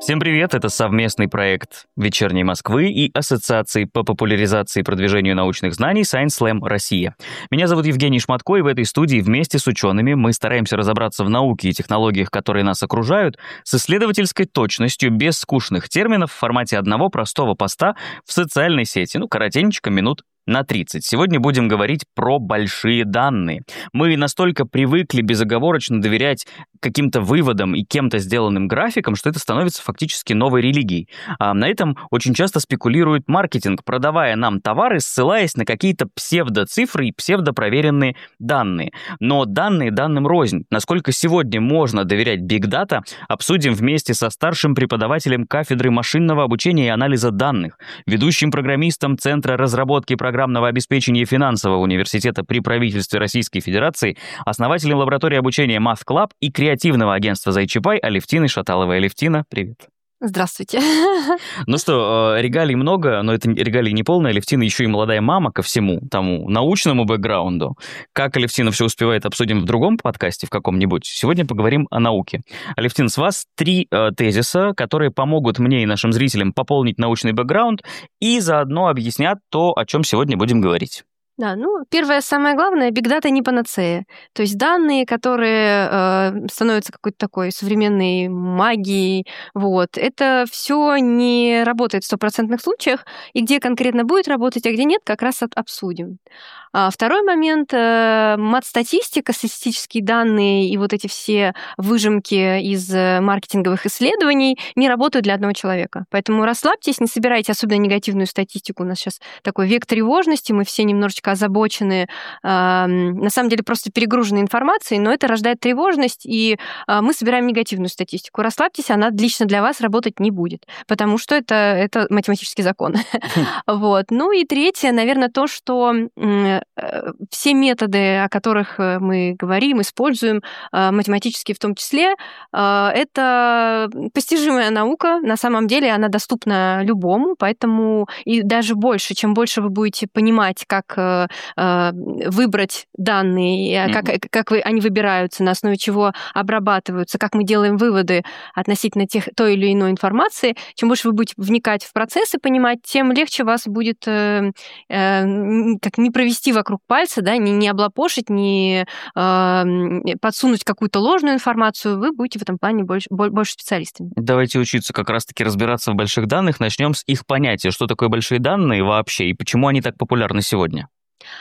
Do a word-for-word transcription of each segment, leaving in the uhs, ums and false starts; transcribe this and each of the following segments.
Всем привет, это совместный проект «Вечерней Москвы» и Ассоциации по популяризации и продвижению научных знаний Science Slam Россия. Меня зовут Евгений Шматко, и в этой студии вместе с учеными мы стараемся разобраться в науке и технологиях, которые нас окружают, с исследовательской точностью, без скучных терминов, в формате одного простого поста в социальной сети, ну, коротенечко, минут на тридцать. Сегодня будем говорить про большие данные. Мы настолько привыкли безоговорочно доверять каким-то выводам и кем-то сделанным графикам, что это становится фактически новой религией. А на этом очень часто спекулирует маркетинг, продавая нам товары, ссылаясь на какие-то псевдоцифры и псевдопроверенные данные. Но данные данным рознь. Насколько сегодня можно доверять Big Data, обсудим вместе со старшим преподавателем кафедры машинного обучения и анализа данных, ведущим программистом Центра разработки программного обеспечения финансового университета при правительстве Российской Федерации, основателем лаборатории обучения Math Club и креативного агентства Зайчипай Алевтиной Шаталовой. Алевтина, привет. Здравствуйте. Ну что, регалий много, но это регалий не полная. Алевтина еще и молодая мама ко всему тому научному бэкграунду. Как Алевтина все успевает, обсудим в другом подкасте, в каком-нибудь. Сегодня поговорим о науке. Алевтина, с вас три э, тезиса, которые помогут мне и нашим зрителям пополнить научный бэкграунд и заодно объяснят то, о чем сегодня будем говорить. Да, ну, первое, самое главное, Big Data не панацея. То есть данные, которые э, становятся какой-то такой современной магией, вот, это все не работает в стопроцентных случаях, и где конкретно будет работать, а где нет, как раз от, обсудим. А второй момент, э, мат-статистика, статистические данные и вот эти все выжимки из маркетинговых исследований не работают для одного человека. Поэтому расслабьтесь, не собирайте особенно негативную статистику. У нас сейчас такой век тревожности, мы все немножечко озабочены, э, на самом деле просто перегружены информацией, но это рождает тревожность, и э, мы собираем негативную статистику. Расслабьтесь, она лично для вас работать не будет, потому что это, это математический закон. Вот. Ну и третье, наверное, то, что все методы, о которых мы говорим, используем, математические в том числе, это постижимая наука. На самом деле она доступна любому, поэтому и даже больше, чем больше вы будете понимать, как выбрать данные, как, как вы, они выбираются, на основе чего обрабатываются, как мы делаем выводы относительно тех, той или иной информации, чем больше вы будете вникать в процессы, понимать, тем легче вас будет э, э, как не провести вокруг пальца, да, не, не облапошить, не э, подсунуть какую-то ложную информацию, вы будете в этом плане больше, больше специалистами. Давайте учиться как раз-таки разбираться в больших данных. Начнем с их понятия. Что такое большие данные вообще и почему они так популярны сегодня?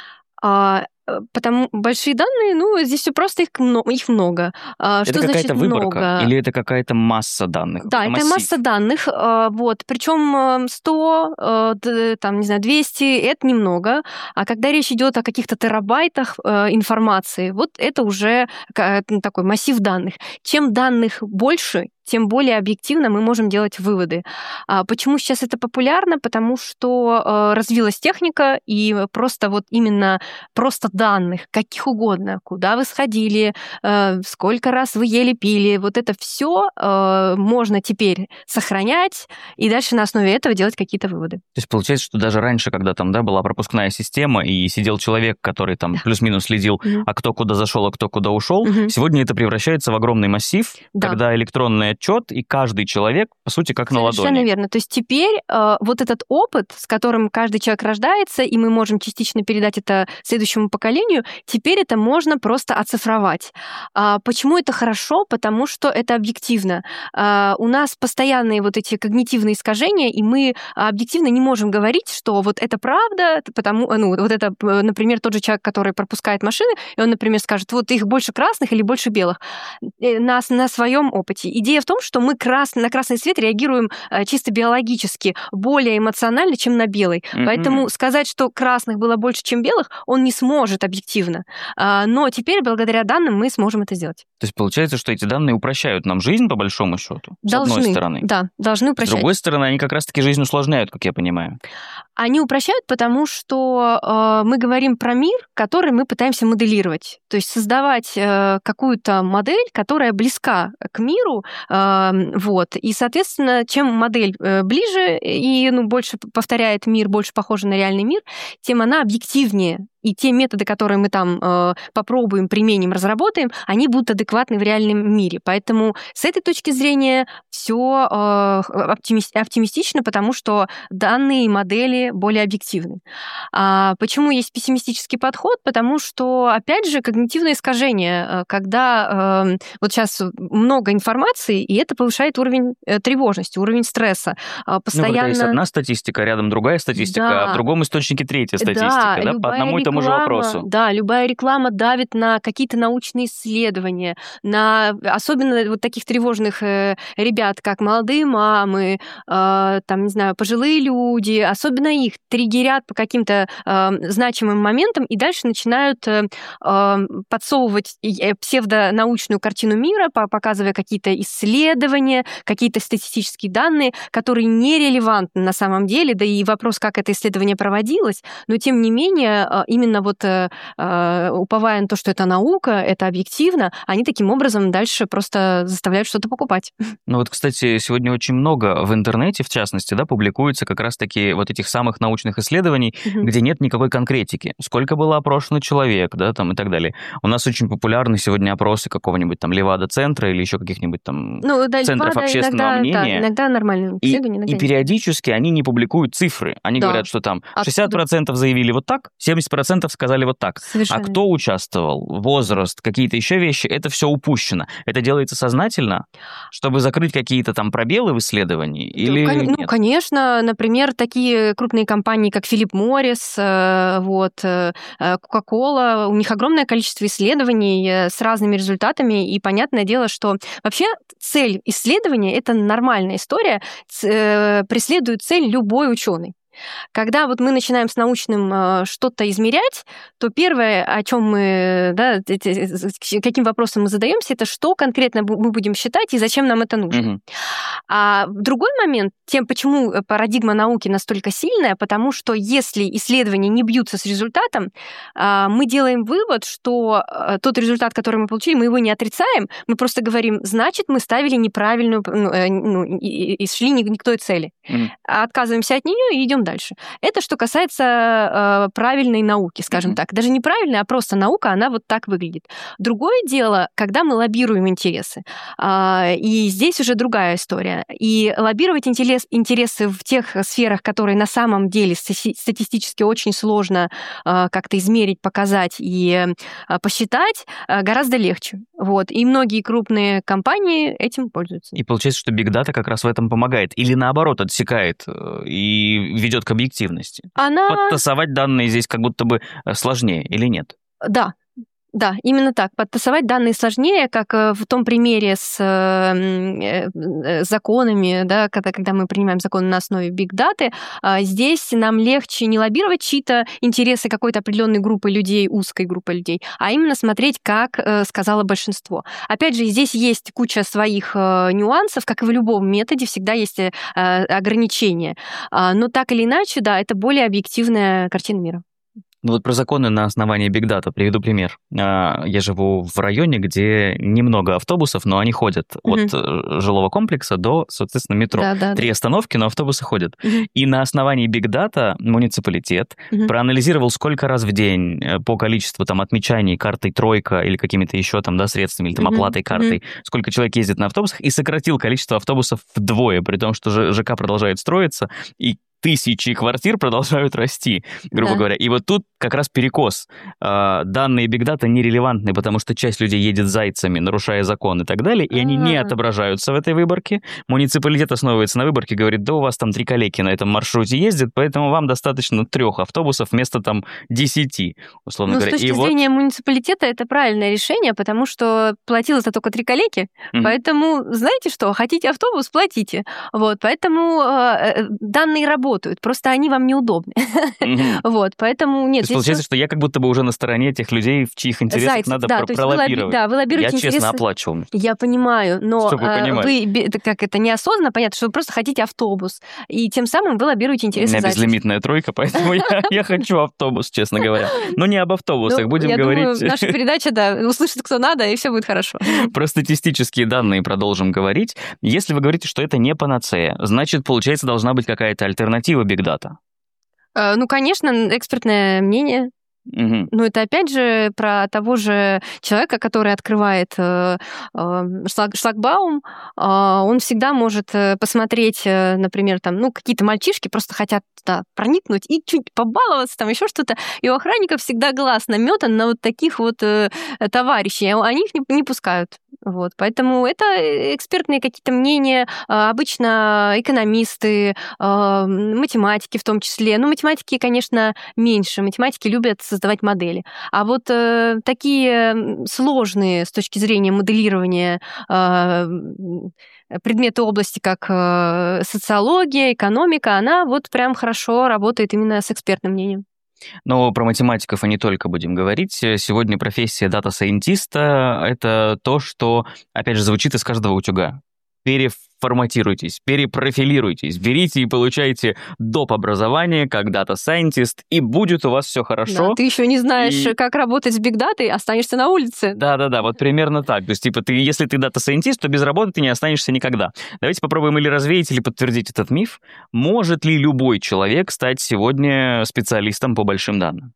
А, потому большие данные, ну, здесь все просто, их много. Их много. А, это что какая-то значит выборка много? Или это какая-то масса данных? Да, это массив? масса данных, вот, причем сто, там, не знаю, двести, это немного, а когда речь идет о каких-то терабайтах информации, вот это уже такой массив данных. Чем данных больше, тем более объективно мы можем делать выводы. А почему сейчас это популярно? Потому что э, развилась техника, и просто вот именно просто данных, каких угодно, куда вы сходили, э, сколько раз вы ели, пили, вот это все э, можно теперь сохранять, и дальше на основе этого делать какие-то выводы. То есть получается, что даже раньше, когда там, да, была пропускная система, и сидел человек, который там да. плюс-минус следил, mm-hmm. а кто куда зашел, а кто куда ушел, mm-hmm. сегодня это превращается в огромный массив, да. когда электронная отчет, и каждый человек, по сути, как на ладони. Совершенно верно. То есть теперь э, вот этот опыт, с которым каждый человек рождается, и мы можем частично передать это следующему поколению, теперь это можно просто оцифровать. А почему это хорошо? Потому что это объективно. А у нас постоянные вот эти когнитивные искажения, и мы объективно не можем говорить, что вот это правда, потому, ну, вот это, например, тот же человек, который пропускает машины, и он, например, скажет, вот их больше красных или больше белых. На, на своем опыте. Идея в том, что мы крас... на красный свет реагируем э, чисто биологически, более эмоционально, чем на белый. Mm-hmm. Поэтому сказать, что красных было больше, чем белых, он не сможет объективно. А, но теперь, благодаря данным, мы сможем это сделать. То есть получается, что эти данные упрощают нам жизнь, по большому счету, с должны, одной стороны. Да, должны упрощать. С другой стороны, они как раз-таки жизнь усложняют, как я понимаю. Они упрощают, потому что э, мы говорим про мир, который мы пытаемся моделировать. То есть создавать э, какую-то модель, которая близка к миру, э, вот. И, соответственно, чем модель э, ближе и ну, больше повторяет мир, больше похожа на реальный мир, тем она объективнее. и те методы, которые мы там э, попробуем, применим, разработаем, они будут адекватны в реальном мире. Поэтому с этой точки зрения все э, оптими- оптимистично, потому что данные и модели более объективны. А почему есть пессимистический подход? Потому что, опять же, когнитивное искажение, когда э, вот сейчас много информации, и это повышает уровень э, тревожности, уровень стресса. Э, постоянно... Ну, когда есть одна статистика, рядом другая статистика, да. а в другом источнике третья статистика, да, да по одному реклама, и тому же вопросу. Да, любая реклама давит на какие-то научные исследования, на особенно вот таких тревожных э, ребят, как молодые мамы, э, там, не знаю, пожилые люди, особенно их триггерят по каким-то э, значимым моментам и дальше начинают э, э, подсовывать псевдонаучную картину мира, показывая какие-то исследования, какие-то статистические данные, которые нерелевантны на самом деле, да и вопрос, как это исследование проводилось, но тем не менее, именно вот уповая на то, что это наука, это объективно, они таким образом дальше просто заставляют что-то покупать. Ну вот, кстати, сегодня очень много в интернете, в частности, да, публикуется как раз-таки вот этих самых научных исследований, угу. где нет никакой конкретики. Сколько было опрошено человек, да, там и так далее. У нас очень популярны сегодня опросы какого-нибудь там Левада-центра или еще каких-нибудь там ну, да, центров Левада общественного иногда, мнения. Да, иногда нормальные исследования. И, и периодически они не публикуют цифры. Они да. говорят, что там шестьдесят процентов заявили вот так, семьдесят процентов сказали вот так. Совершенно. А кто участвовал, возраст, какие-то еще вещи, это все упущено. Это делается сознательно, чтобы закрыть какие-то там пробелы в исследовании? Или ну, нет? ну, конечно. Например, такие крупные компании, как Филипп Моррис, вот, Кока-Кола, у них огромное количество исследований с разными результатами, и понятное дело, что вообще цель исследования — это нормальная история, преследует цель любой ученый. Когда вот мы начинаем с научным э, что-то измерять, то первое, о чем мы, да, каким вопросом мы задаемся, это что конкретно мы будем считать и зачем нам это нужно. Mm-hmm. А в другой момент, тем, почему парадигма науки настолько сильная, потому что если исследования не бьются с результатом, э, мы делаем вывод, что э, тот результат, который мы получили, мы его не отрицаем, мы просто говорим, значит, мы ставили неправильную, э, ну, и, и шли не, не к той цели. Mm-hmm. Отказываемся от нее и идем дальше. Это что касается э, правильной науки, скажем mm-hmm. так. Даже не правильной, а просто наука, она вот так выглядит. Другое дело, когда мы лоббируем интересы. Э, и здесь уже другая история. И лоббировать интерес, интересы в тех сферах, которые на самом деле статистически очень сложно э, как-то измерить, показать и э, посчитать, э, гораздо легче. Вот. И многие крупные компании этим пользуются. И получается, что Big Data как раз в этом помогает. Или наоборот, отсекает и ведет к объективности. Она... Подтасовать данные здесь как будто бы сложнее или нет? Да. Да, именно так. Подтасовать данные сложнее, как в том примере с законами, да, когда, когда мы принимаем законы на основе Big Data, здесь нам легче не лоббировать чьи-то интересы какой-то определенной группы людей, узкой группы людей, а именно смотреть, как сказало большинство. Опять же, здесь есть куча своих нюансов, как и в любом методе, всегда есть ограничения. Но так или иначе, да, это более объективная картина мира. Ну вот про законы на основании Big Data приведу пример. Я живу в районе, где немного автобусов, но они ходят угу. от жилого комплекса до, соответственно, метро. Да, да, Три да. остановки, но автобусы ходят. Угу. И на основании Big Data муниципалитет угу. проанализировал, сколько раз в день по количеству там отмечаний картой тройка или какими-то еще там, да, средствами, или там угу. оплатой картой, угу. сколько человек ездит на автобусах, и сократил количество автобусов вдвое, при том, что ЖК продолжает строиться, и тысячи квартир продолжают расти, грубо да. говоря. И вот тут как раз перекос. Данные Big Data нерелевантны, потому что часть людей едет зайцами, нарушая закон и так далее, и А-а-а. они не отображаются в этой выборке. Муниципалитет основывается на выборке, говорит, да у вас там три коллеги на этом маршруте ездят, поэтому вам достаточно трех автобусов вместо там десяти, условно ну, говоря. С точки и зрения вот... муниципалитета это правильное решение, потому что платило-то только три коллеги, mm-hmm. поэтому, знаете что, хотите автобус, платите. Вот, поэтому э, данные работают. Работают, просто они вам неудобны. Mm-hmm. Вот, поэтому нет. То есть получается, все... что я как будто бы уже на стороне тех людей, в чьих интересах Зайцев, надо да, про- пролоббировать. Вы, да, вы лоббируете я интересы... честно оплачивал. Я понимаю, но вы, как это, неосознанно понятно, что вы просто хотите автобус, и тем самым вы лоббируете интересы Зайцев. У меня Зайцев. безлимитная тройка, поэтому я хочу автобус, честно говоря. Но не об автобусах, будем говорить... Наша передача, да, услышит кто надо, и все будет хорошо. Про статистические данные продолжим говорить. Если вы говорите, что это не панацея, значит, получается, должна быть какая-то альтернатива Big Data. Ну, конечно, экспертное мнение. Мгм. Но это опять же про того же человека, который открывает э, э, шлаг- шлагбаум. А, Он всегда может э, посмотреть, э, например, там, ну, какие-то мальчишки просто хотят туда проникнуть и чуть побаловаться, там еще что-то. И у охранников всегда глаз наметан на вот таких вот э, товарищей. а Они их не, не пускают. Вот. Поэтому это экспертные какие-то мнения, а, обычно экономисты, а, математики в том числе. Ну, математики, конечно, меньше. Математики любят создавать модели. А вот э, такие м, сложные с точки зрения моделирования а, м, предметы области, как э, социология, экономика, она вот прям хорошо работает именно с экспертным мнением. Но про математиков и не только будем говорить. Э, Сегодня профессия дата-сайентиста — это то, что, опять же, звучит из каждого утюга. Переформатируйтесь, перепрофилируйтесь, берите и получайте доп. Образование как дата-сайентист, и будет у вас все Да, хорошо. ты еще не знаешь, И как работать с бигдатой, останешься на улице. да-да-да, вот примерно так. То есть, типа, ты, если ты дата-сайентист, то без работы ты не останешься никогда. Давайте попробуем или развеять, или подтвердить этот миф. Может ли любой человек стать сегодня специалистом по большим данным?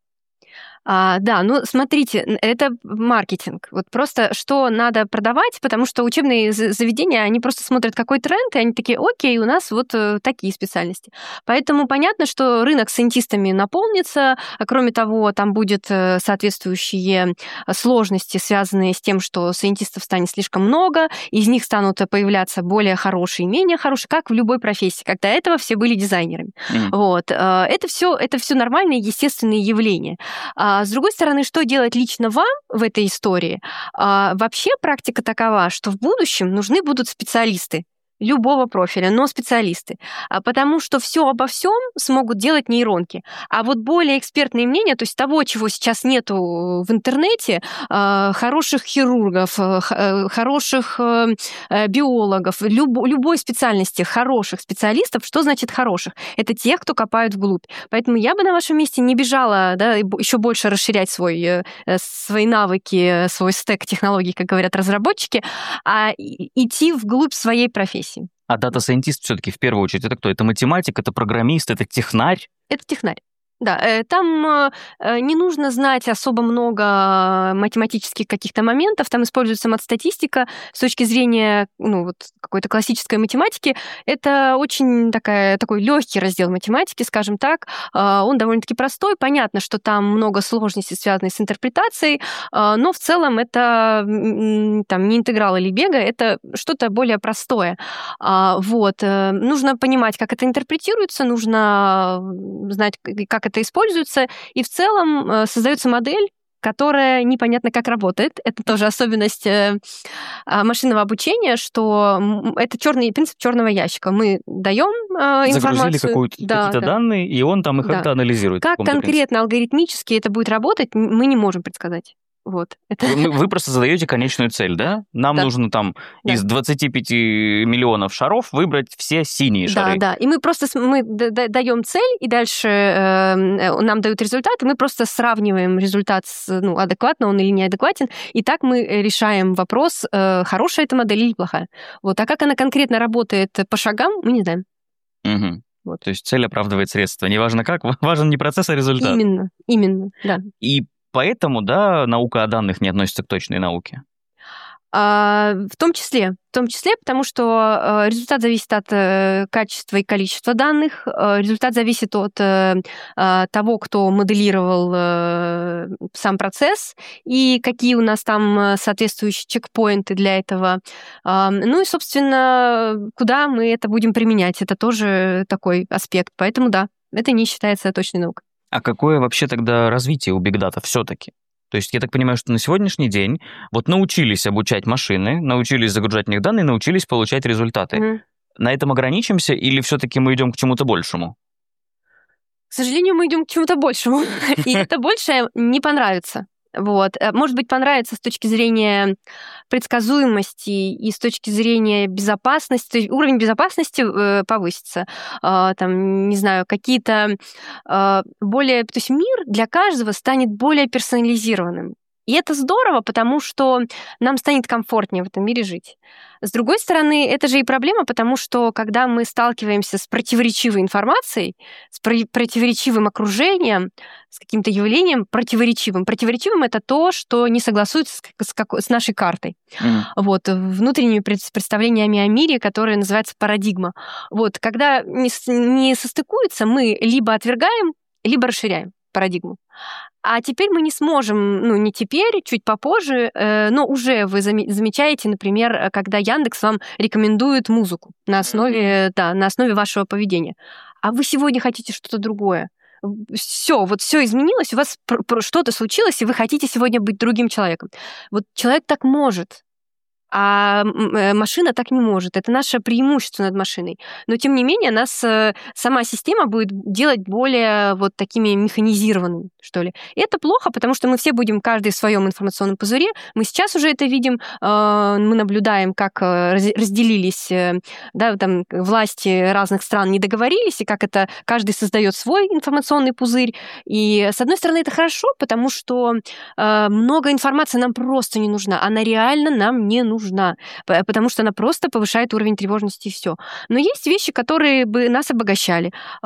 А, да, ну смотрите, н- это маркетинг. Вот просто что надо продавать, потому что учебные за- заведения, они просто смотрят, какой тренд, и они такие, окей, у нас вот э, такие специальности. Поэтому понятно, что рынок с сайентистами наполнится. А кроме того, там будет э, соответствующие э, сложности, связанные с тем, что сайентистов станет слишком много, из них станут э, появляться более хорошие, менее хорошие, как в любой профессии. Как до этого все были дизайнерами. Мгм. Вот. э, Это все, это все нормальные, естественные явления. А с другой стороны, что делать лично вам в этой истории? А, вообще практика такова, что в будущем нужны будут специалисты любого профиля, но специалисты. А потому что все обо всем смогут делать нейронки. А вот более экспертные мнения, то есть того, чего сейчас нету в интернете, а, хороших хирургов, а, х- э, хороших э, э, биологов, любо- любой специальности хороших специалистов, что значит хороших? Это тех, кто копают вглубь. Поэтому я бы на вашем месте не бежала, да, еще больше расширять свой, э, э, свои навыки, э, свой стек технологий, как говорят разработчики, а и- идти вглубь своей профессии. А дата-сайентист все-таки в первую очередь это кто? Это математик, это программист, это технарь? Это технарь. Да, э, там э, э, не нужно знать особо много математических каких-то моментов, там используется матстатистика с точки зрения ну, вот, какой-то классической математики. Это очень такая, такой легкий раздел математики, скажем так. Э, Он довольно-таки простой. Понятно, что там много сложностей, связанных с интерпретацией, э, но в целом это м, там, не интеграл или бега, это что-то более простое. А, Вот. э, Нужно понимать, как это интерпретируется, нужно м, знать, к- как это используется, и в целом э, создается модель, которая непонятно как работает. Это тоже особенность э, а, машинного обучения, что м, это черный принцип черного ящика. Мы даем э, Загрузили информацию, какую-то, да, какие-то да, данные, и он там их да. как-то анализирует. по Как какому-то принципу. конкретно алгоритмически это будет работать, м- мы не можем предсказать. Вот. Это, Вы, мы- вы просто задаете конечную цель, да? Нам да, нужно там да. из двадцати пяти миллионов шаров выбрать все синие Да, шары. да. И мы просто с- мы даем цель, и дальше э, э, нам дают результат, и мы просто сравниваем результат с, ну, адекватно он или неадекватен, и так мы решаем вопрос, э, хорошая эта модель или плохая. Вот. А как она конкретно работает по шагам, мы не знаем. Мгм. Вот. То есть цель оправдывает средства. Неважно как, важен не процесс, а результат. Именно, именно, да. И поэтому, да, наука о данных не относится к точной науке. А, в том числе, в том числе, потому что э, результат зависит от э, качества и количества данных, э, результат зависит от э, а, того, кто моделировал э, сам процесс и какие у нас там э, соответствующие чекпоинты для этого. А, ну и, собственно, куда мы это будем применять, это тоже такой аспект. Поэтому да, это не считается точной наукой. А какое вообще тогда развитие у бигдата все-таки? То есть я так понимаю, что на сегодняшний день вот научились обучать машины, научились загружать в них данные, научились получать результаты. Мгм. На этом ограничимся или все-таки мы идем к чему-то большему? К сожалению, мы идем к чему-то большему, и это большее не понравится. Вот. Э, Может быть, понравится с точки зрения предсказуемости и с точки зрения безопасности. То есть уровень безопасности э, повысится. А, Там, не знаю, какие-то а, более... То есть мир для каждого станет более персонализированным. И это здорово, потому что нам станет комфортнее в этом мире жить. С другой стороны, это же и проблема, потому что когда мы сталкиваемся с противоречивой информацией, с про- противоречивым окружением, с каким-то явлением противоречивым. Противоречивым — это то, что не согласуется с, с, как- с нашей картой. Mm. Вот, внутренними пред- представлениями о мире, которые называются парадигма. Вот, когда не, с- не состыкуются, мы либо отвергаем, либо расширяем парадигму. А теперь мы не сможем, ну, не теперь, чуть попозже, э, но уже вы заме- замечаете, например, когда Яндекс вам рекомендует музыку на основе, mm-hmm. да, на основе вашего поведения. А вы сегодня хотите что-то другое. Все, вот все изменилось, у вас пр- пр- что-то случилось, и вы хотите сегодня быть другим человеком. Вот человек так может. А машина так не может. Это наше преимущество над машиной. Но, тем не менее, нас сама система будет делать более вот такими механизированными, что ли. И это плохо, потому что мы все будем каждый в своем информационном пузыре. Мы сейчас уже это видим. Мы наблюдаем, как разделились, да, там, власти разных стран не договорились, и как это каждый создает свой информационный пузырь. И, с одной стороны, это хорошо, потому что много информации нам просто не нужна. Она реально нам не нужна. нужна, потому что она просто повышает уровень тревожности, и все. Но есть вещи, которые бы нас обогащали.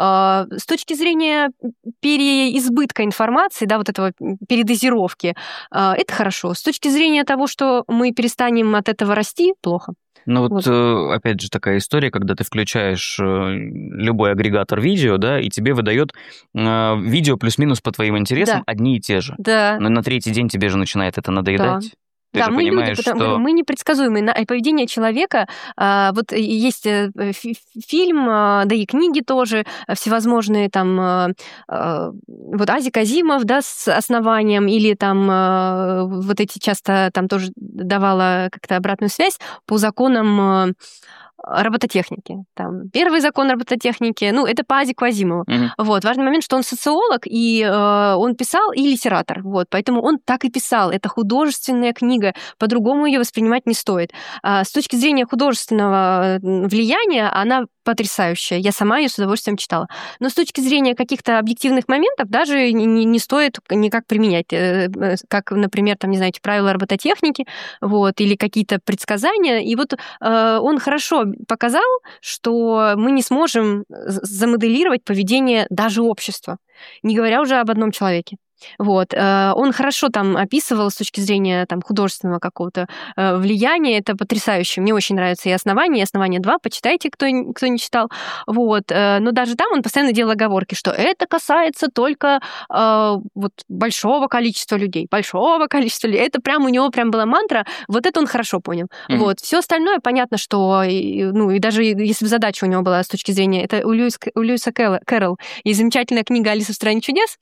С точки зрения переизбытка информации, да, вот этого передозировки, это хорошо. С точки зрения того, что мы перестанем от этого расти, плохо. Ну вот, вот, опять же, такая история, когда ты включаешь любой агрегатор видео, да, и тебе выдает видео плюс-минус по твоим интересам, да, одни и те же. Да. Но на третий день тебе же начинает это надоедать. Да. Ты да, же мы понимаешь, люди, потому, что... мы непредсказуемые. Поведение человека, вот есть фильм, да и книги тоже, всевозможные там, вот Азик Азимов, да, с основанием, или там вот эти часто там тоже давала как-то обратную связь по законам робототехники. Там, первый закон робототехники, ну, это по Азику Азимову. Mm-hmm. Вот. Важный момент, что он социолог, и э, он писал, и литератор. Вот. Поэтому он так и писал. Это художественная книга, по-другому ее воспринимать не стоит. А с точки зрения художественного влияния она потрясающая. Я сама ее с удовольствием читала. Но с точки зрения каких-то объективных моментов даже не, не стоит никак применять. Как, например, там, не знаю, правила робототехники, вот, или какие-то предсказания. И вот э, он хорошо показал, что мы не сможем замоделировать поведение даже общества, не говоря уже об одном человеке. Вот. Он хорошо там описывал с точки зрения там, художественного какого-то влияния. Это потрясающе. Мне очень нравится и «Основание», и «Основание два». Почитайте, кто, кто не читал. Вот. Но даже там он постоянно делал оговорки, что это касается только вот, большого количества людей. Большого количества людей. Это прям у него прям была мантра. Вот это он хорошо понял. Mm-hmm. Вот. Все остальное понятно, что... Ну, и даже если бы задача у него была с точки зрения... Это у, Льюис, у Льюиса Кэрролл. Есть замечательная книга «Алиса в стране чудес».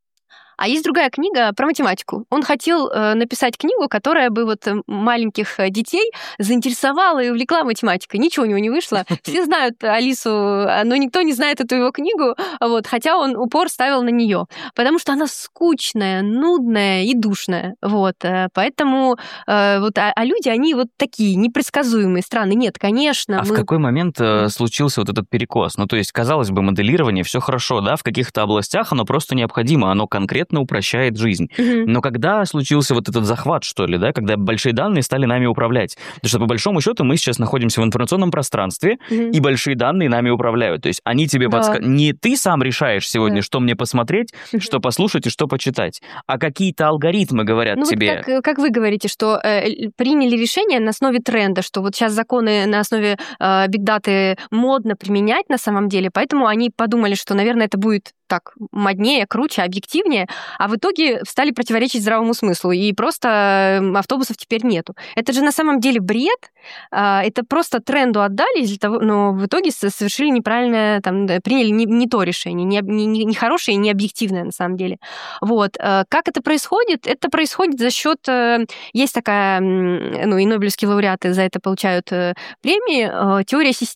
А есть другая книга про математику. Он хотел э, написать книгу, которая бы вот маленьких детей заинтересовала и увлекла математикой. Ничего у него не вышло. Все знают Алису, но никто не знает эту его книгу, вот, хотя он упор ставил на нее, потому что она скучная, нудная и душная. Вот, поэтому э, вот, а, а люди, они вот такие непредсказуемые, странные. Нет, конечно. А мы... в какой момент э, случился вот этот перекос? Ну, то есть, казалось бы, моделирование, все хорошо, да, в каких-то областях оно просто необходимо, оно конкретно упрощает жизнь. Mm-hmm. Но когда случился вот этот захват, что ли, да, когда большие данные стали нами управлять? Потому что, по большому счету, мы сейчас находимся в информационном пространстве, mm-hmm. и большие данные нами управляют. То есть они тебе да. подсказывают. Не ты сам решаешь сегодня, да. что мне посмотреть, mm-hmm. что послушать и что почитать, а какие-то алгоритмы говорят ну, тебе. Вот как, как вы говорите, что э, приняли решение на основе тренда, что вот сейчас законы на основе э, бигдаты модно применять на самом деле, поэтому они подумали, что, наверное, это будет так моднее, круче, объективнее, а в итоге стали противоречить здравому смыслу, и просто автобусов теперь нету. Это же на самом деле бред, это просто тренду отдали, из-за того, но в итоге совершили неправильное, там, приняли не, не то решение, не, не, не хорошее и не объективное на самом деле. Вот. Как это происходит? Это происходит за счет... Есть такая, ну и нобелевские лауреаты за это получают премии, теория систем.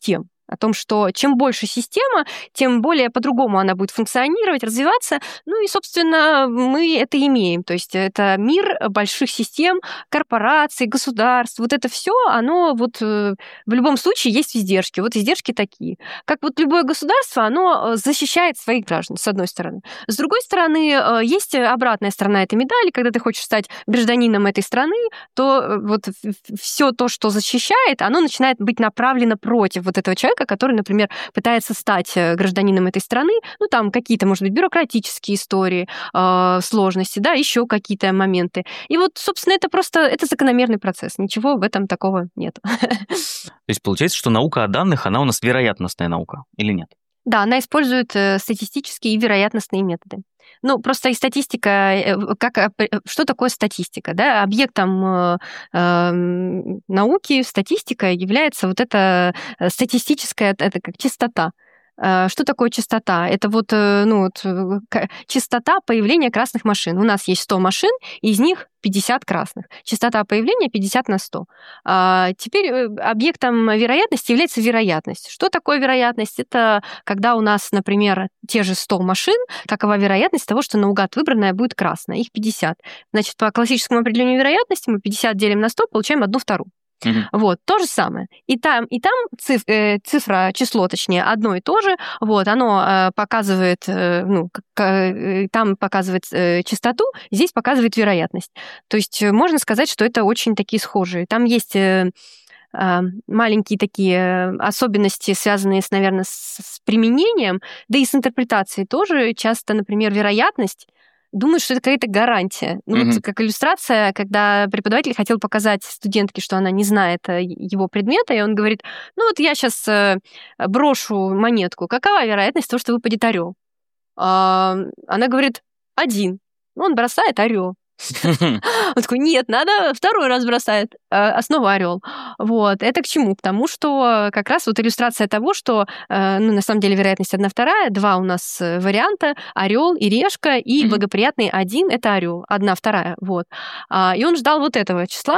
о том, что чем больше система, тем более по-другому она будет функционировать, развиваться. Ну и, собственно, мы это имеем. То есть это мир больших систем, корпораций, государств. Вот это все, оно вот в любом случае есть издержки. Вот издержки такие. Как вот любое государство, оно защищает своих граждан, с одной стороны. С другой стороны, есть обратная сторона этой медали. Когда ты хочешь стать гражданином этой страны, то вот все то, что защищает, оно начинает быть направлено против вот этого человека, который, например, пытается стать гражданином этой страны, ну, там какие-то, может быть, бюрократические истории, э, сложности, да, еще какие-то моменты. И вот, собственно, это просто, это закономерный процесс, ничего в этом такого нет. То есть получается, что наука о данных, она у нас вероятностная наука, или нет? Да, она использует статистические и вероятностные методы. Ну, просто и статистика, как, что такое статистика? Да? Объектом э, науки, статистика является вот эта статистическая, это как частота. Что такое частота? Это вот, ну, вот частота появления красных машин. У нас есть сто машин, из них пятьдесят красных. Частота появления пятьдесят на сто. А теперь объектом вероятности является вероятность. Что такое вероятность? Это когда у нас, например, те же сто машин, какова вероятность того, что наугад выбранная будет красная? Их пятьдесят. Значит, по классическому определению вероятности мы пятьдесят делим на сто, получаем одну вторую. Uh-huh. Вот, то же самое. И там, и там циф, э, цифра, число, точнее, одно и то же. Вот, оно э, показывает, э, ну, э, там показывает э, частоту, здесь показывает вероятность. То есть можно сказать, что это очень такие схожие. Там есть э, э, маленькие такие особенности, связанные, с, наверное, с, с применением, да и с интерпретацией тоже. Часто, например, вероятность думаю, что это какая-то гарантия. Ну, mm-hmm. вот как иллюстрация, когда преподаватель хотел показать студентке, что она не знает его предмета, и он говорит, ну вот я сейчас брошу монетку, какова вероятность того, что выпадет орел? А она говорит, один. Ну, он бросает орел. Он такой, нет, надо второй раз бросает, а снова орел. Вот. Это к чему? Потому что как раз вот иллюстрация того, что ну, на самом деле вероятность одна вторая, два у нас варианта, орел и решка, и благоприятный один — это орел, одна вторая. Вот. И он ждал вот этого числа.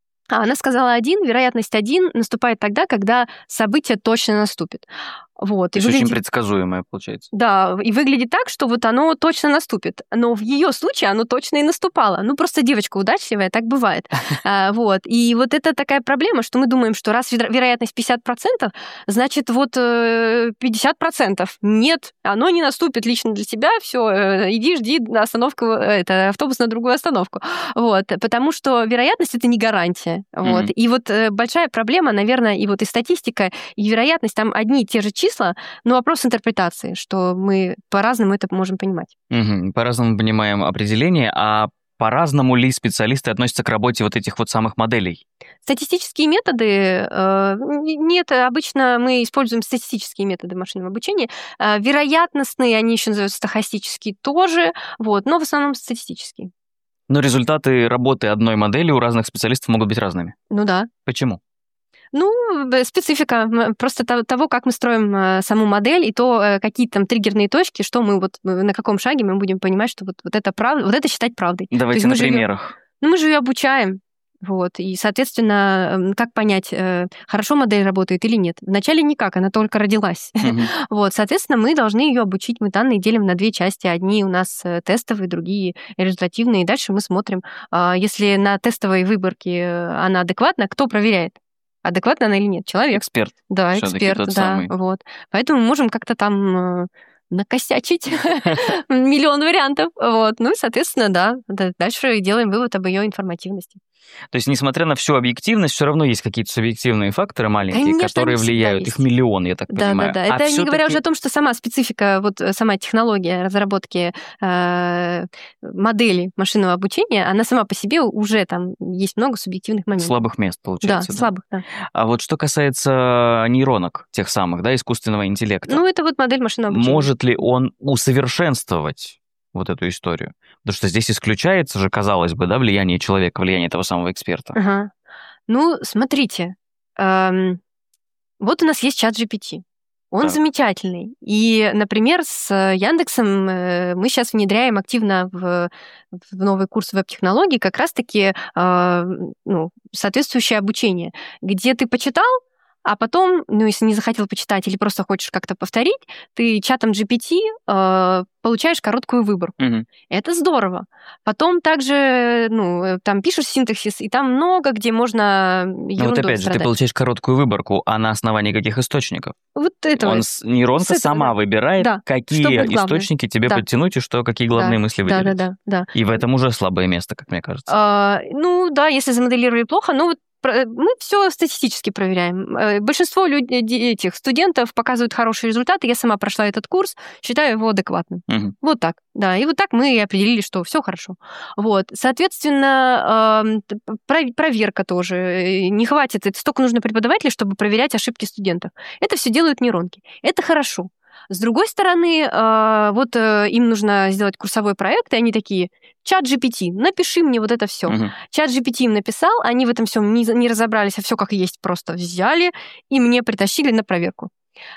А она сказала один, вероятность один наступает тогда, когда событие точно наступит. Вот. То есть выглядит... очень предсказуемое, получается. Да, и выглядит так, что вот оно точно наступит. Но в ее случае оно точно и наступало. Ну, просто девочка удачливая, так бывает. Вот. И вот это такая проблема, что мы думаем, что раз вероятность пятьдесят процентов, значит, вот пятьдесят процентов. Нет, оно не наступит лично для тебя, все, иди, жди на остановку, это, автобус на другую остановку. Вот. Потому что вероятность — это не гарантия. Вот. Mm-hmm. И вот большая проблема, наверное, и вот и статистика, и вероятность, там одни и те же числа, числа, но вопрос интерпретации, что мы по-разному это можем понимать. Угу, по-разному понимаем определение, а по-разному ли специалисты относятся к работе вот этих вот самых моделей? Статистические методы, э, нет, обычно мы используем статистические методы машинного обучения. Э, вероятностные, они еще называются стохастические тоже, вот, но в основном статистические. Но результаты работы одной модели у разных специалистов могут быть разными? Ну да. Почему? Ну, специфика просто того, как мы строим саму модель, и то, какие там триггерные точки, что мы вот на каком шаге мы будем понимать, что вот, вот это правда, вот это считать правдой. Давайте на примерах. Ее, ну, мы же ее обучаем. Вот, и, соответственно, как понять, хорошо модель работает или нет? Вначале никак, она только родилась. Uh-huh. Вот, соответственно, мы должны ее обучить. Мы данные делим на две части. Одни у нас тестовые, другие результативные. И дальше мы смотрим, если на тестовой выборке она адекватна, кто проверяет? Адекватна она или нет? Человек. Эксперт. Да, Всё-таки эксперт, тот да. самый. Вот. Поэтому мы можем как-то там накосячить миллион вариантов. Вот. Ну и, соответственно, да, дальше делаем вывод об ее информативности. То есть, несмотря на всю объективность, все равно есть какие-то субъективные факторы маленькие, Конечно, которые влияют. Их миллион, я так да, понимаю. Да, да, да. Это а не говоря уже о том, что сама специфика, вот сама технология разработки э, модели машинного обучения, она сама по себе уже там есть много субъективных моментов. Слабых мест, получается. Да, да? слабых, да. А вот что касается нейронок, тех самых, да, искусственного интеллекта. Ну, это вот модель машинного обучения. Может ли он усовершенствовать вот эту историю? Потому что здесь исключается же, казалось бы, да, влияние человека, влияние того самого эксперта. Ага. Ну, смотрите, эм, вот у нас есть чат джи пи ти. Он так. замечательный. И, например, с Яндексом мы сейчас внедряем активно в, в новый курс веб-технологий как раз-таки э, ну, соответствующее обучение, где ты почитал, А потом, ну, если не захотел почитать или просто хочешь как-то повторить, ты чатом джи пи ти э, получаешь короткую выборку. Мгм. Это здорово. Потом также, ну, там пишешь синтаксис, и там много где можно Ну вот ерундой опять же, ты страдать. получаешь короткую выборку, а на основании каких источников? Вот это Он вот. с- нейронка С этого, сама да. выбирает, Да. Что какие будет главное. источники тебе Да. подтянуть и что, какие главные Да. мысли Да, да, выделить. да, да. И в этом уже слабое место, как мне кажется. А, ну да, если замоделировали плохо, ну вот про- мы все статистически проверяем. Э, Большинство люд- э, де- этих студентов показывают хорошие результаты. Я сама прошла этот курс, считаю его адекватным. Мгм. Вот так, да. И вот так мы и определили, что все хорошо. Вот. Соответственно, ам, т- про- проверка тоже. Э, Не хватит, это столько нужно преподавателей, чтобы проверять ошибки студентов. Это все делают нейронки. Это хорошо. С другой стороны, а, вот э, им нужно сделать курсовой проект, и они такие: чат джи пи ти, напиши мне вот это все. Мгм. Чат джи пи ти им написал, они в этом всем не, не разобрались, а все как есть просто взяли и мне притащили на проверку.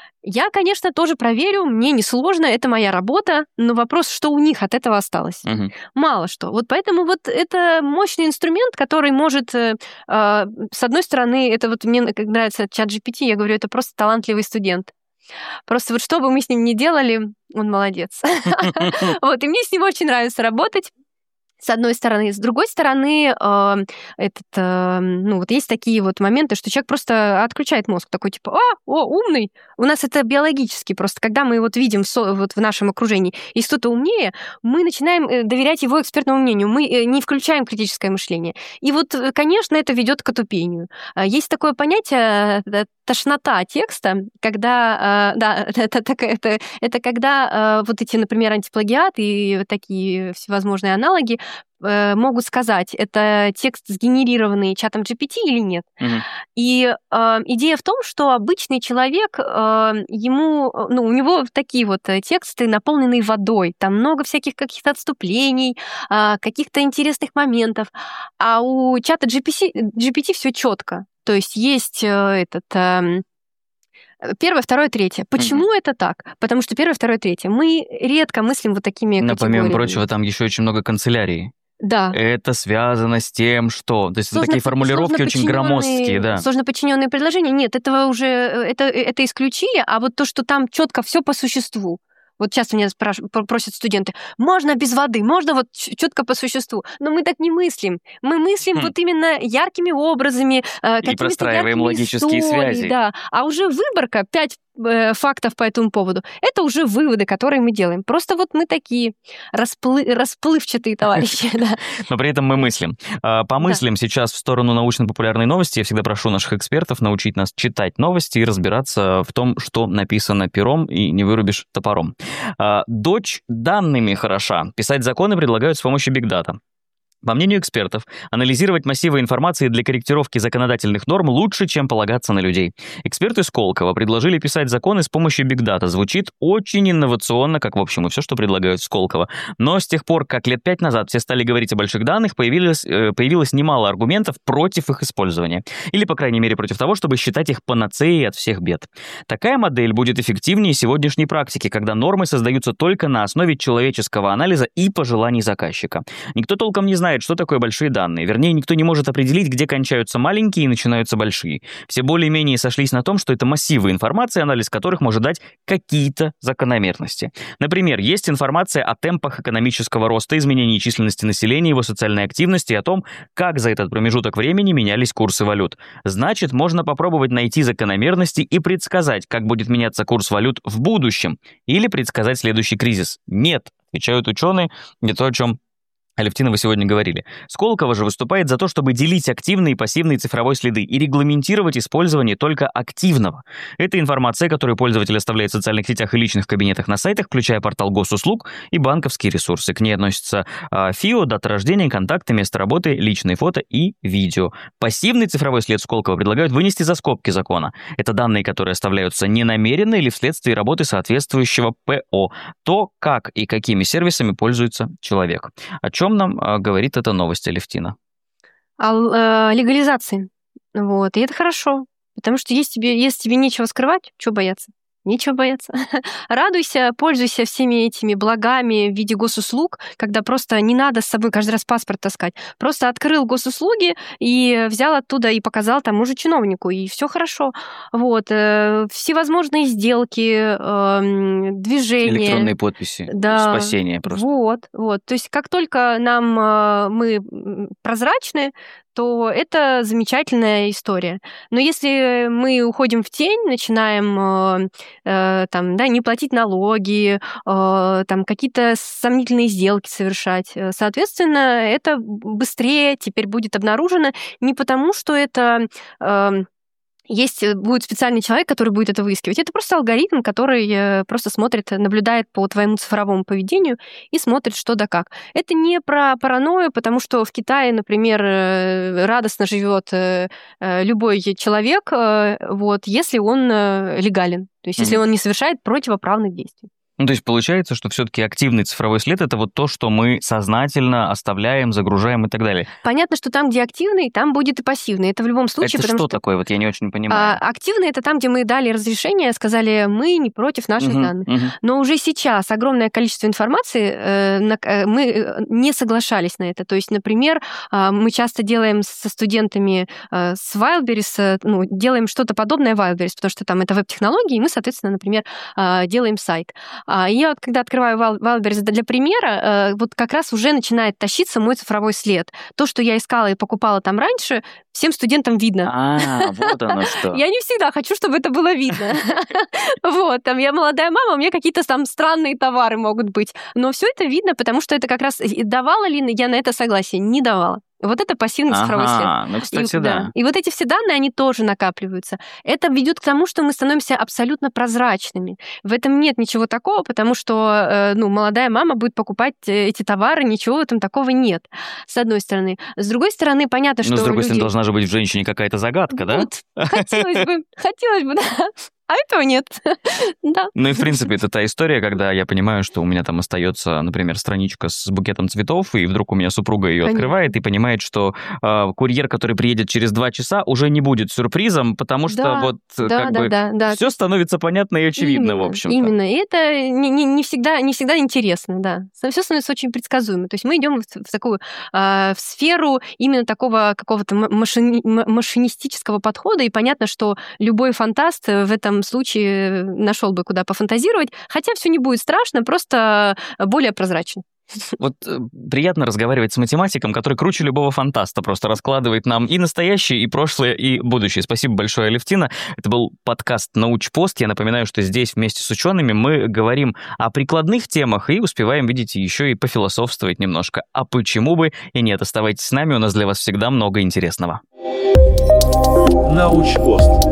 Я, конечно, тоже проверю, мне несложно, это моя работа, но вопрос, что у них от этого осталось. Мгм. Мало что. Вот поэтому вот это мощный инструмент, который может, э, а, с одной стороны, это вот мне как нравится чат джи пи ти, я говорю, это просто талантливый студент. Просто вот что бы мы с ним ни делали, он молодец. Вот, и мне с ним очень нравится работать. С одной стороны. С другой стороны, э, этот, э, ну, вот есть такие вот моменты, что человек просто отключает мозг, такой типа: а, о, умный. У нас это биологически просто. Когда мы вот видим со- вот в нашем окружении есть кто-то умнее, мы начинаем э, доверять его экспертному мнению, мы э, не включаем критическое мышление. И вот, э, конечно, это ведет к отупению. А, Есть такое понятие э, тошнота текста, когда, э, да, это, так- это, это когда э, вот эти, например, антиплагиат и вот такие всевозможные аналоги э, могут сказать, это текст сгенерированный чатом джи пи ти или нет. Мгм. И э, идея в том, что обычный человек, э, ему, э, ну, у него такие вот э, тексты, наполненные водой, там много всяких каких-то отступлений, а, каких-то интересных моментов, а у чата джи пи ти, джи пи ти все четко. То есть есть э, этот... эм, Первое, второе, третье. Почему это так? Потому что первое, второе, третье. Мы редко мыслим вот такими Но помимо категориями. прочего, там еще очень много канцелярии. Да. Это связано с тем, что... То есть это такие Сложно- формулировки очень сложно громоздкие, подчинённые- да. Сложно подчиненные предложения. Нет, этого уже э, это, это исключили, а вот то, что там четко все по существу. Вот часто меня спраш- про- просят студенты: можно без воды, можно вот четко по существу. Но мы так не мыслим. Мы мыслим Хм. вот именно яркими образами, э, какими-то простраиваем яркими логические историей, связи. да. А уже выборка, пять э, фактов по этому поводу, это уже выводы, которые мы делаем. Просто вот мы такие расплы- расплывчатые товарищи. да. Но при этом мы мыслим. А, Помыслим сейчас в сторону научно-популярной новости. Я всегда прошу наших экспертов научить нас читать новости и разбираться в том, что написано пером, и не вырубишь топором. А, Дочь данными хороша. Писать законы предлагают с помощью бигдата. По мнению экспертов, анализировать массивы информации для корректировки законодательных норм лучше, чем полагаться на людей. Эксперты Сколково предложили писать законы с помощью бигдата. Звучит очень инновационно, как, в общем, и все, что предлагают в Сколково. Но с тех пор, как лет пять назад все стали говорить о больших данных, появилось, э, появилось немало аргументов против их использования. Или, по крайней мере, против того, чтобы считать их панацеей от всех бед. Такая модель будет эффективнее сегодняшней практики, когда нормы создаются только на основе человеческого анализа и пожеланий заказчика. Никто толком не знает, что такое большие данные. Вернее, никто не может определить, где кончаются маленькие и начинаются большие. Все более-менее сошлись на том, что это массивы информации, анализ которых может дать какие-то закономерности. Например, есть информация о темпах экономического роста, изменении численности населения, его социальной активности и о том, как за этот промежуток времени менялись курсы валют. Значит, можно попробовать найти закономерности и предсказать, как будет меняться курс валют в будущем, или предсказать следующий кризис. Нет, отвечают ученые, не то, о чем Алевтина, вы сегодня говорили. Сколково же выступает за то, чтобы делить активные и пассивные цифровой следы и регламентировать использование только активного. Это информация, которую пользователь оставляет в социальных сетях и личных кабинетах на сайтах, включая портал госуслуг и банковские ресурсы. К ней относятся а, ФИО, дата рождения, контакты, место работы, личные фото и видео. Пассивный цифровой след Сколково предлагают вынести за скобки закона. Это данные, которые оставляются ненамеренно или вследствие работы соответствующего ПО. То, как и какими сервисами пользуется человек. О чем нам а, говорит эта новость, Алевтина? О л- э, легализации. Вот. И это хорошо. Потому что если тебе, если тебе нечего скрывать, чего бояться? Нечего бояться. Радуйся, пользуйся всеми этими благами в виде госуслуг, когда просто не надо с собой каждый раз паспорт таскать. Просто открыл госуслуги и взял оттуда и показал тому же чиновнику, и все хорошо. Вот. Всевозможные сделки, движения. Электронные подписи. Да. Спасение просто. Вот, вот. То есть как только нам мы прозрачны, то это замечательная история. Но если мы уходим в тень, начинаем э, там, да, не платить налоги, э, там, какие-то сомнительные сделки совершать, соответственно, это быстрее теперь будет обнаружено не потому, что это... Э, Есть, будет специальный человек, который будет это выискивать. Это просто алгоритм, который просто смотрит, наблюдает по твоему цифровому поведению и смотрит, что да как. Это не про паранойю, потому что в Китае, например, радостно живет любой человек, вот, если он легален, то есть mm-hmm. если он не совершает противоправных действий. Ну, то есть получается, что все-таки активный цифровой след — это вот то, что мы сознательно оставляем, загружаем и так далее. Понятно, что там, где активный, там будет и пассивный. Это в любом случае. Это что, что такое? Вот я не очень понимаю. А, активный — это там, где мы дали разрешение, сказали, мы не против наших uh-huh, данных. Uh-huh. Но уже сейчас огромное количество информации, э, на, э, мы не соглашались на это. То есть, например, э, мы часто делаем со студентами э, с Wildberries, э, ну, делаем что-то подобное Wildberries, потому что там это веб-технологии, и мы, соответственно, например, э, делаем сайт. И я вот, когда открываю Wildberries для примера, вот как раз уже начинает тащиться мой цифровой след. То, что я искала и покупала там раньше, всем студентам видно. А, вот оно что. Я не всегда хочу, чтобы это было видно. Вот, там я молодая мама, у меня какие-то там странные товары могут быть. Но все это видно, потому что это как раз... Давала ли я на это согласие? Не давала. Вот это пассивный ага, цифровой след. Ну, кстати, и, да. да. И вот эти все данные, они тоже накапливаются. Это ведет к тому, что мы становимся абсолютно прозрачными. В этом нет ничего такого, потому что ну, молодая мама будет покупать эти товары, ничего в этом такого нет, с одной стороны. С другой стороны, понятно, что Ну, с другой люди... стороны, должна же быть в женщине какая-то загадка, да? Вот, хотелось бы, хотелось бы, да. А этого нет. Да. Ну и, в принципе, это та история, когда я понимаю, что у меня там остается, например, страничка с букетом цветов, и вдруг у меня супруга ее Конечно. открывает и понимает, что э, курьер, который приедет через два часа, уже не будет сюрпризом, потому что да, вот да, как да, бы да, да. все становится понятно и очевидно, именно, в общем-то. Именно. И это не, не, не, всегда, не всегда интересно, да. Все становится очень предсказуемо. То есть мы идем в, в такую э, в сферу именно такого какого-то машини, машинистического подхода, и понятно, что любой фантаст в этом случае нашел бы, куда пофантазировать, хотя все не будет страшно, просто более прозрачно. Вот э, приятно разговаривать с математиком, который круче любого фантаста, просто раскладывает нам и настоящее, и прошлое, и будущее. Спасибо большое, Алевтина. Это был подкаст «Научпост». Я напоминаю, что здесь вместе с учеными мы говорим о прикладных темах и успеваем, видите, еще и пофилософствовать немножко. А почему бы и нет? Оставайтесь с нами, у нас для вас всегда много интересного. «Научпост».